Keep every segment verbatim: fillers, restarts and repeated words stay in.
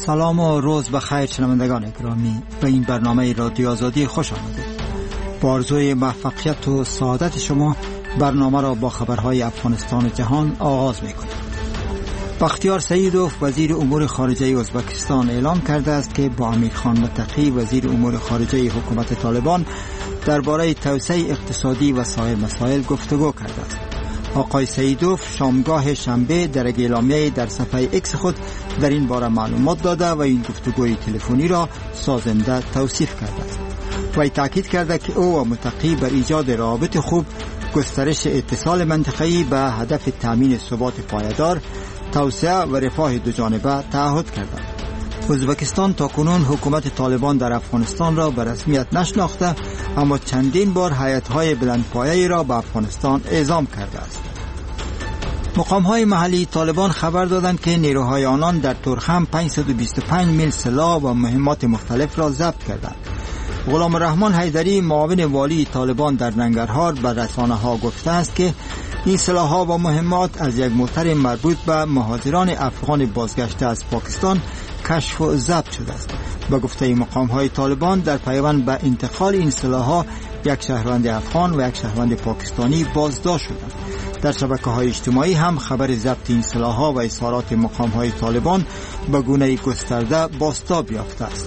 سلام و روز بخیر شنوندگان گرامی، به این برنامه رادیو آزادی خوش آمدید. با آرزوی موفقیت و سعادت شما برنامه را با خبرهای افغانستان و جهان آغاز می‌کنیم. بختیار سعیدوف وزیر امور خارجه ازبکستان اعلام کرده است که با امیرخان متقی وزیر امور خارجه حکومت طالبان درباره توسعه اقتصادی و سایر مسائل گفتگو کرده است. آقای سعیدوف شامگاه شنبه در اعلامیه در صفحه ایکس خود در این باره معلومات داده و این گفتگوی تلفنی را سازنده توصیف کرده است. وی تاکید کرده که او و متقی بر ایجاد روابط خوب، گسترش اتصال منطقه‌ای به هدف تامین ثبات پایدار، توسعه و رفاه دو جانبه تعهد کردند. ازبکستان تاکنون حکومت طالبان در افغانستان را به رسمیت نشناخته، اما چندین بار هیئت‌های بلندپایه‌ای را به افغانستان اعزام کرده است. مقام‌های محلی طالبان خبر دادند که نیروهای آنان در تورخم پانصد و بیست و پنج میل سلاح و مهمات مختلف را ضبط کردند. غلام الرحمن حیدری معاون والی طالبان در ننگرهار به رسانه‌ها گفته است که این سلاح‌ها و مهمات از یک موتر مربوط به مهاجران افغان بازگشته از پاکستان کشف و ضبط شده است. به گفته مقام‌های طالبان در پیوند به انتقال این سلاح‌ها یک شهروند افغان و یک شهروند پاکستانی بازداشت شدند. در شبکه‌های اجتماعی هم خبر ضبط این سلاح‌ها و اظهارات مقام‌های طالبان به گونه‌ای گسترده بازتاب یافته است.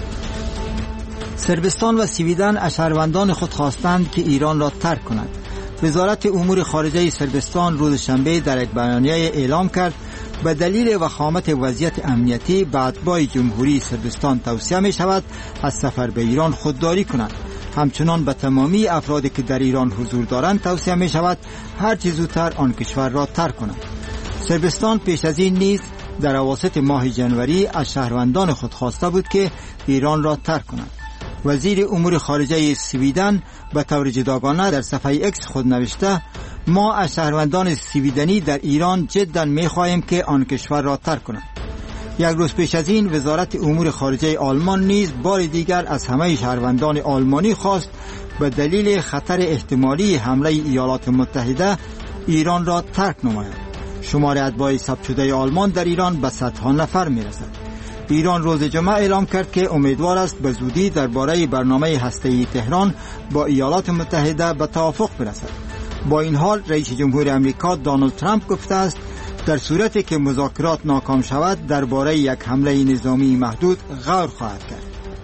صربستان و سویدن از شهروندان خود خواستند که ایران را ترک کنند. وزارت امور خارجه صربستان روز شنبه در یک بیانیه اعلام کرد به دلیل وخامت وضعیت امنیتی به اتباع جمهوری صربستان توصیه می شود از سفر به ایران خودداری کنند. همچنان به تمامی افرادی که در ایران حضور دارند توصیه می شود هر چه زودتر آن کشور را ترک کنند. صربستان پیش از این نیز در اواسط ماه ژانویه از شهروندان خود خواسته بود که ایران را ترک کنند. وزیر امور خارجه سویدن به طور جداگانه در صفحه ایکس خود نوشته: ما از شهروندان سویدنی در ایران جدا می‌خواهیم که آن کشور را ترک کنند. یک روز پیش از این وزارت امور خارجه آلمان نیز بار دیگر از همه شهروندان آلمانی خواست به دلیل خطر احتمالی حمله ایالات متحده ایران را ترک نمایند. شمار اتباع ثبت شده آلمان در ایران به صدها نفر می‌رسد. ایران روز جمعه اعلام کرد که امیدوار است به زودی درباره برنامه هسته‌ای تهران با ایالات متحده به توافق برسد. با این حال رئیس جمهور امریکا دونالد ترامپ گفته است در صورتی که مذاکرات ناکام شود درباره یک حمله نظامی محدود غور خواهد کرد.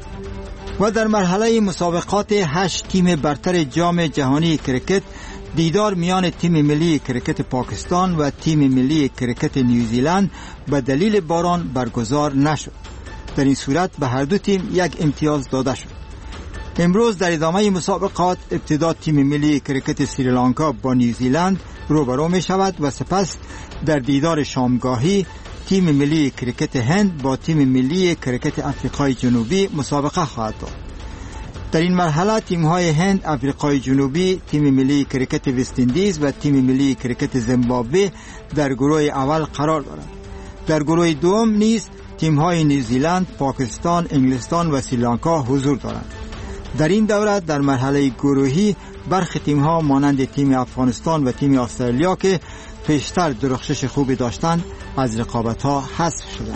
و در مرحله مسابقات هشت تیم برتر جام جهانی کرکت دیدار میان تیم ملی کرکت پاکستان و تیم ملی کرکت نیوزیلند به دلیل باران برگزار نشد. در این صورت به هر دو تیم یک امتیاز داده شد. امروز در ادامه مسابقات ابتدا تیم ملی کرکت سریلانکا با نیوزیلند روبرو می شود و سپس در دیدار شامگاهی تیم ملی کرکت هند با تیم ملی کرکت افریقای جنوبی مسابقه خواهد داشت. در این مرحله تیم‌های هند، افریقای جنوبی، تیم ملی کرکت وست اندیز و تیم ملی کرکت زیمبابوه در گروه اول قرار دارند. در گروه دوم نیز تیم‌های نیوزیلند، پاکستان، انگلستان و سریلانکا حضور دارند. در این دوره در مرحله گروهی برخی تیم‌ها مانند تیم افغانستان و تیم استرالیا که پیشتر درخشش خوبی داشتند از رقابت‌ها حذف شدند.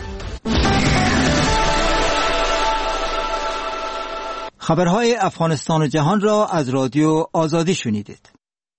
خبرهای افغانستان و جهان را از رادیو آزادی شنیدید.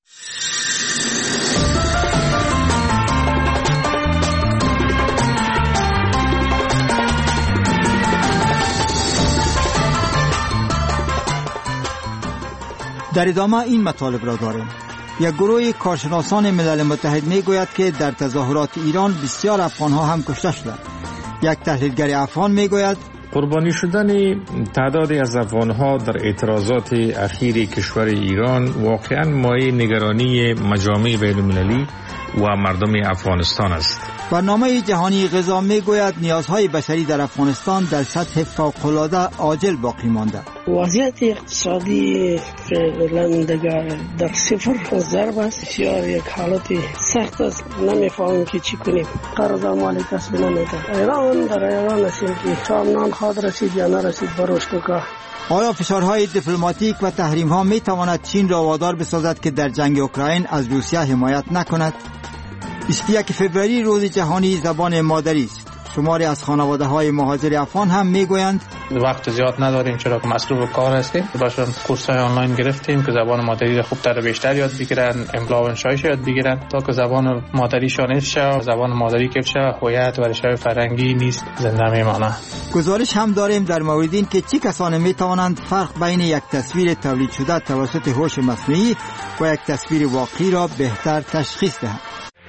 در ادامه این مطالب را داریم. یک گروه کارشناسان ملل متحد می گوید که در تظاهرات ایران بسیار افغان‌ها هم کشته شدند. یک تحلیلگر افغان می گوید قربانی شدن تعدادی از افغان‌ها در اعتراضات اخیر کشور ایران واقعاً مایه نگرانی مجامع بین‌المللی و مردم افغانستان است. برنامه جهانی غذا میگوید نیازهای بشری در افغانستان در سطح فوق‌العاده عاجل باقی مانده. وضعیت اقتصادی فعلا در صفر ضرب است. بسیار یک حالت سخت است. نمیفهمیم که چی کنیم. قرض مالی کسب نمیده. ایران در ایران است که سامنان خود رسید یا نرسید بروش که آیا فشارهای دیپلماتیک و تحریم‌ها می‌تواند چین را وادار بسازد که در جنگ اوکراین از روسیه حمایت نکند؟ بیست و یک فوریه روز جهانی زبان مادری است. شماری از خانواده های مهاجر افغان هم میگویند وقت زیاد نداریم چرا که مصروف کار هستیم. باشون کورس های آنلاین گرفتیم که زبان مادری را خوب تر بیشتر یاد بگیرن، املا و انشایش یاد بگیرن تا که زبان مادریشان حفظ شه، زبان مادری که شه، هویت و ریشه فرهنگی نیست زنده میمانه. گزارش هم داریم در مورد این که چه کسانی می توانند فرق بین یک تصویر تولید شده توسط هوش مصنوعی و یک تصویر واقعی را بهتر تشخیص دهند.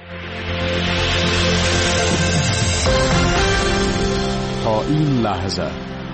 تا این لحظه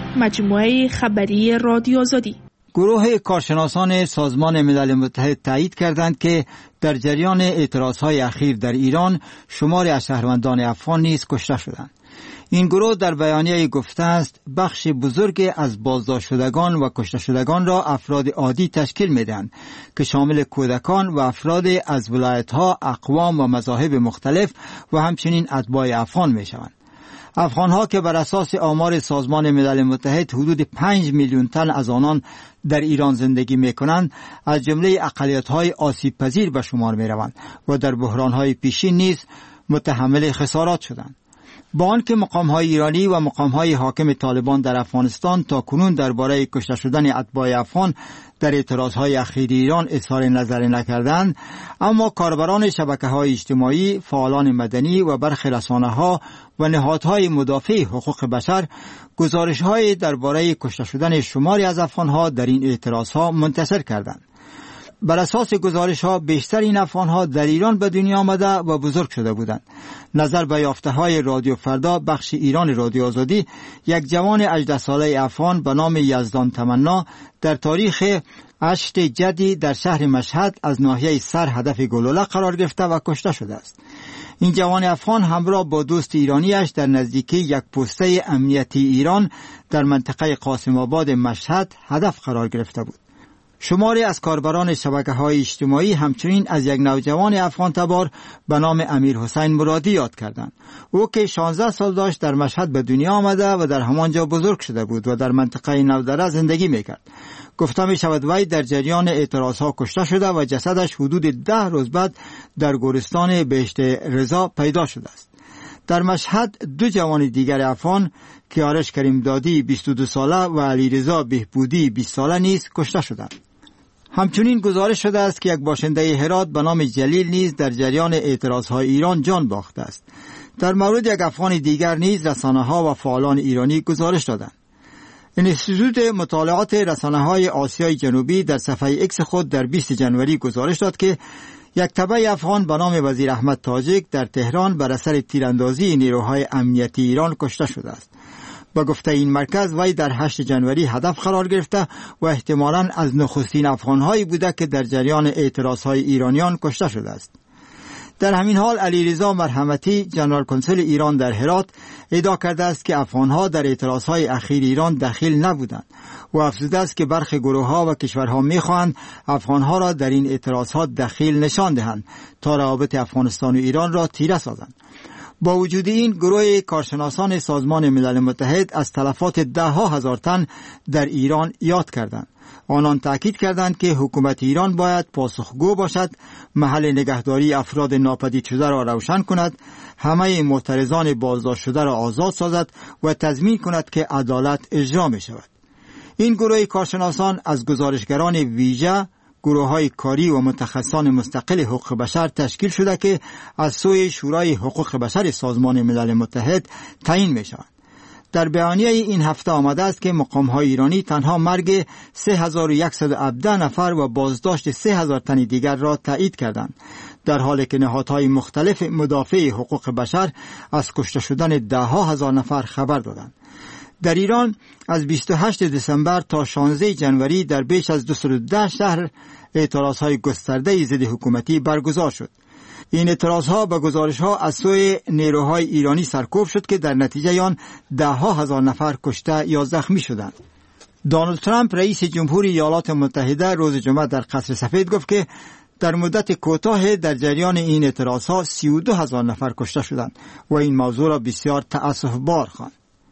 مجموعه خبری رادیو آزادی. گروه کارشناسان سازمان ملل متحد تایید کردند که در جریان اعتراضهای اخیر در ایران شماری از شهروندان افغان نیز کشته شدند. این گروه در بیانیه گفته است بخش بزرگ از بازداشت شدگان و کشته شدگان را افراد عادی تشکیل میدهند که شامل کودکان و افراد از ولایت‌ها، اقوام و مذاهب مختلف و همچنین اتباع افغان میشوند. افغان‌ها که بر اساس آمار سازمان ملل متحد حدود پنج میلیون تن از آنان در ایران زندگی می‌کنند، از جمله اقلیت‌های آسیب‌پذیر به شمار می‌روند و در بحران‌های پیشین نیز متحمل خسارات شدند. با آنکه مقام‌های ایرانی و مقام‌های حاکم طالبان در افغانستان تا کنون درباره کشته شدن اتباع افغان در اعتراضهای اخیر ایران اظهار نظر نکردند، اما کاربران شبکه‌های اجتماعی، فعالان مدنی و برخی رسانه‌ها و نهادهای مدافع حقوق بشر گزارش‌های درباره کشته شدن شماری از افغان‌ها در این اعتراضها منتشر کردند. بر اساس گزارش‌ها بیشتر این افغان‌ها در ایران به دنیا آمده و بزرگ شده بودند. نظر به یافته‌های رادیو فردا بخش ایران رادیو آزادی، یک جوان هجده ساله افغان به نام یزدان تمنا در تاریخ هشت جدی در شهر مشهد از ناحیه سر هدف گلوله قرار گرفته و کشته شده است. این جوان افغان همراه با دوست ایرانیش در نزدیکی یک پسته امنیتی ایران در منطقه قاسم آباد مشهد هدف قرار گرفته بود. شماری از کاربران شبکه‌های اجتماعی همچنین از یک نوجوان افغان تبار به نام امیر حسین مرادی یاد کردند. او که شانزده سال داشت در مشهد به دنیا آمده و در همانجا بزرگ شده بود و در منطقه نودره زندگی میکرد. گفته می شود وی در جریان اعتراضها کشته شده و جسدش حدود ده روز بعد در گورستان بهشت رضا پیدا شده است. در مشهد دو جوان دیگر افغان کیارش کریم دادی بیست و دو ساله و علیرضا بهبودی بیست ساله نیز کشته شدند. همچنین گزارش شده است که یک باشنده هرات به نام جلیل نیز در جریان اعتراضهای ایران جان باخته است. در مورد یک افغان دیگر نیز رسانه‌ها و فعالان ایرانی گزارش دادند. انستیتوت مطالعات رسانه‌های آسیای جنوبی در صفحه ایکس خود در بیست جنوری گزارش داد که یک تبع افغان به نام وزیر احمد تاجک در تهران بر اثر تیراندازی نیروهای امنیتی ایران کشته شده است. با گفته این مرکز وی در هشت جنوری هدف قرار گرفته و احتمالاً از نخستین افغان‌هایی بوده که در جریان اعتراضهای ایرانیان کشته شده است. در همین حال علیرضا مرحمتی جنرال کنسول ایران در هرات ادعا کرده است که افغان‌ها در اعتراضهای اخیر ایران دخیل نبودند و افزوده است که برخی گروه‌ها و کشورها می‌خواهند افغان‌ها را در این اعتراضها دخیل نشان دهند تا روابط افغانستان و ایران را تیره سازند. با وجود این گروه کارشناسان سازمان ملل متحد از تلفات ده ها هزار تن در ایران یاد کردند. آنان تأکید کردند که حکومت ایران باید پاسخگو باشد، محل نگهداری افراد ناپدید شده را روشن کند، همه معترضان بازداشت شده را آزاد سازد و تضمین کند که عدالت اجرا می شود. این گروه کارشناسان از گزارشگران ویژه، گروه‌های کاری و متخصصان مستقل حقوق بشر تشکیل شده که از سوی شورای حقوق بشر سازمان ملل متحد تعیین می‌شوند. در بیانیه این هفته آمده است که مقام‌های ایرانی تنها مرگ سه هزار و صد و هفده نفر و بازداشت سه هزار تن دیگر را تایید کردند، در حالی که نهادهای مختلف مدافع حقوق بشر از کشته شدن ده ها هزار نفر خبر دادند. در ایران از بیست و هشتم دسامبر تا شانزدهم جنوری در بیش از دویست و ده شهر اعتراضهای گسترده ضد حکومتی برگزار شد. این اعتراضها به گزارش‌ها از سوی نیروهای ایرانی سرکوب شد که در نتیجه آن ده ها هزار نفر کشته یا زخمی شدند. دونالد ترامپ رئیس جمهوری ایالات متحده روز جمعه در قصر سفید گفت که در مدت کوتاه در جریان این اعتراضها سی و دو هزار نفر کشته شدند و این موضوع را بسیار تأسف‌بار خواند.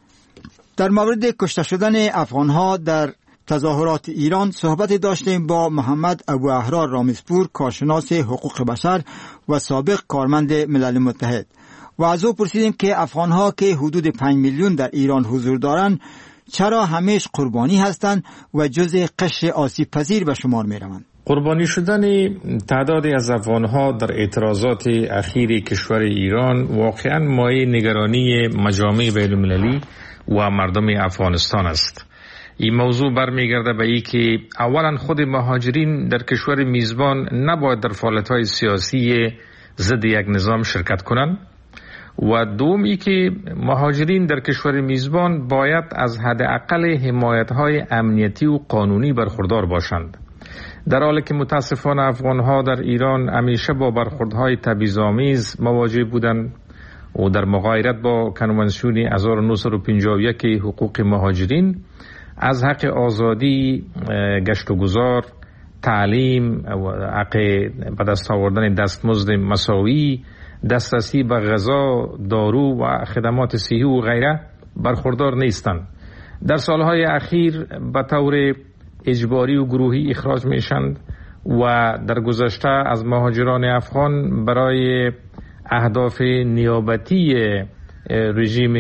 در مورد کشته شدن افغان‌ها در تظاهرات ایران صحبت داشتیم با محمد ابو احرار رامزپور، کارشناس حقوق بشر و سابق کارمند ملل متحد. و از او پرسیدیم که افغانها که حدود پنج میلیون در ایران حضور دارند چرا همیشه قربانی هستند و جزء قشر آسیب پذیر به شمار می روند. قربانی شدن تعدادی از افغانها در اعتراضات اخیر کشور ایران واقعا مایه نگرانی مجامع بین المللی و مردم افغانستان است. این موضوع برمیگرده به ای که اولا خود مهاجرین در کشور میزبان نباید در فعالیت‌های سیاسی ضد یک نظام شرکت کنند و دوم ای که مهاجرین در کشور میزبان باید از حداقل حمایت‌های امنیتی و قانونی برخوردار باشند، در حالی که متاسفانه افغانها در ایران همیشه با برخوردهای تبعیض‌آمیز مواجه بودند و در مغایرت با کنوانسیون هزار و نهصد و پنجاه و یک حقوق مهاجرین از حق آزادی گشت و گذار، تعلیم و حق به دست آوردن دستمزد مساوی، دسترسی به غذا، دارو و خدمات صحی و غیره برخوردار نیستند. در سالهای اخیر به طور اجباری و گروهی اخراج میشند و در گذشته از مهاجران افغان برای اهداف نیابتی رژیم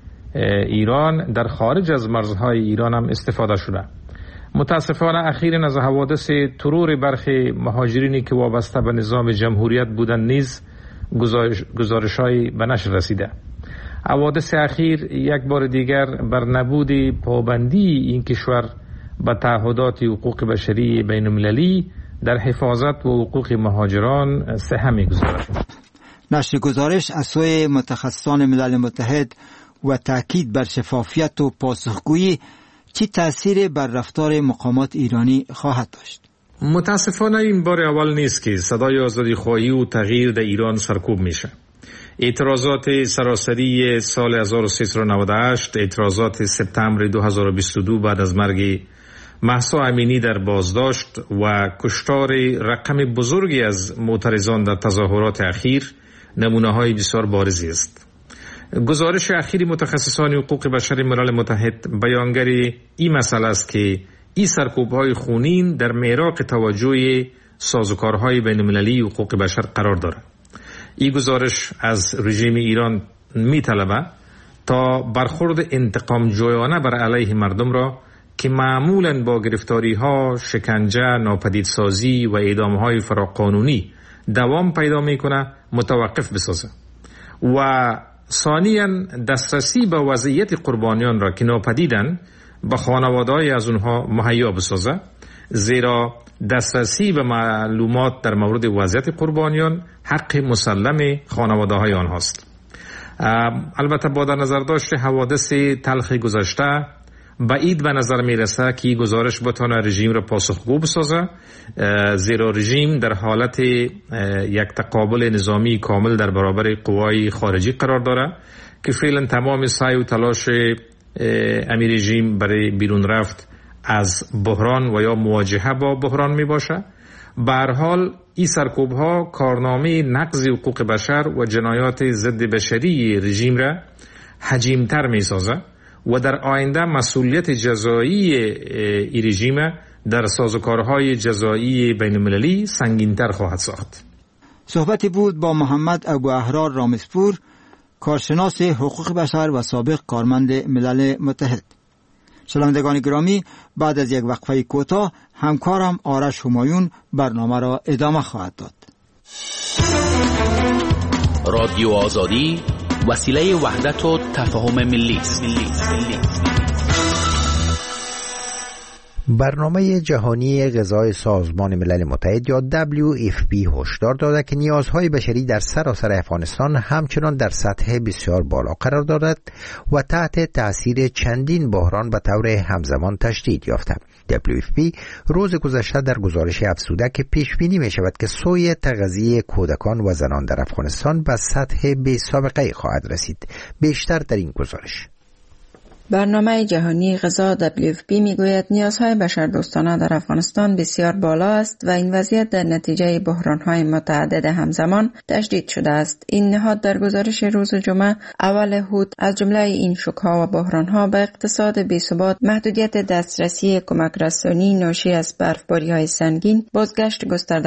ایران در خارج از مرزهای ایران هم استفاده شده. متاسفانه اخیراً از حوادث ترور برخی مهاجرینی که وابسته به نظام جمهوریت بودند نیز گزارش‌هایی به نشر رسیده. حوادث اخیر یک بار دیگر بر نبود پابندی این کشور به تعهدات حقوق بشری بین المللی در حفاظت و حقوق مهاجران سهم می‌گذارد. نشر گزارش از سوی متخصصان ملل متحد و تاکید بر شفافیت و پاسخگویی چی تأثیر بر رفتار مقامات ایرانی خواهد داشت؟ متاسفانه این بار اول نیست که صدای آزادی خواهی و تغییر در ایران سرکوب میشه. اعتراضات سراسری سال هزار و سیصد و نود و هشت، اعتراضات سپتامبر دو هزار و بیست و دو بعد از مرگ مهسا امینی در بازداشت و کشتار رقم بزرگی از معترضان در تظاهرات اخیر نمونه‌های بسیار بارزی است. گزارش اخیری متخصصان حقوق بشر ملل متحد بیانگر این مسئله است که این سرکوب‌های خونین در معراق توجه سازوکارهای بین‌المللی حقوق بشر قرار دارد. این گزارش از رژیم ایران می‌طلبد تا برخورد انتقام جویانه بر علیه مردم را که معمولاً با گرفتاری‌ها، شکنجه، ناپدیدسازی و اعدام‌های فراقانونی دوام پیدا می‌کند متوقف بسازد و ثانیاً دسترسی به وضعیت قربانیان را که ناپدیدند به خانواده‌های از اونها مهیا بسازد، زیرا دسترسی به معلومات در مورد وضعیت قربانیان حق مسلم خانواده‌های آنهاست. البته با در نظر داشت حوادث تلخ گذشته بعید به نظر میرسه که گزارش بتونه رژیم را پاسخگو بسازه، زیرا رژیم در حالت یک تقابل نظامی کامل در برابر قوای خارجی قرار داره که فعلا تمام سعی و تلاش امیر رژیم برای بیرون رفت از بحران و یا مواجهه با بحران می باشه. به هر حال این سرکوب ها کارنامه نقض حقوق بشر و جنایات ضد بشری رژیم را حجیمتر می سازه و در آینده مسئولیت جزایی این رژیم در سازوکارهای جزایی بین المللی سنگینتر خواهد ساخت. صحبتی بود با محمد ابو احرار رامسپور، کارشناس حقوق بشر و سابق کارمند ملل متحد. شنوندگان گرامی، بعد از یک وقفه کوتاه همکارم آرش همایون برنامه را ادامه خواهد داد. رادیو آزادی وسیله وحدت و تفاهم ملی است. برنامه جهانی غذای سازمان ملل متحد یا دبلیو اف پی هشدار داده که نیازهای بشری در سراسر افغانستان همچنان در سطح بسیار بالا قرار دارد و تحت تأثیر چندین بحران به طور همزمان تشدید یافته. دبلیو اف پی روز گذشته در گزارش افزوده که پیش بینی می شود که سوی تغذیه کودکان و زنان در افغانستان به سطح بی سابقه خواهد رسید. بیشتر در این گزارش. برنامه جهانی غذا دبلیو اف پی میگوید نیازهای بشردوستانه در افغانستان بسیار بالا است و این وضعیت در نتیجه بحرانهای متعدد همزمان تشدید شده است. این نهاد در گزارش روز جمعه اول هود از جمله این شوک‌ها و بحرانها به اقتصاد بی‌ثبات، محدودیت دسترسی کمک رسانی ناشی از برفباری‌های سنگین، بازگشت گسترده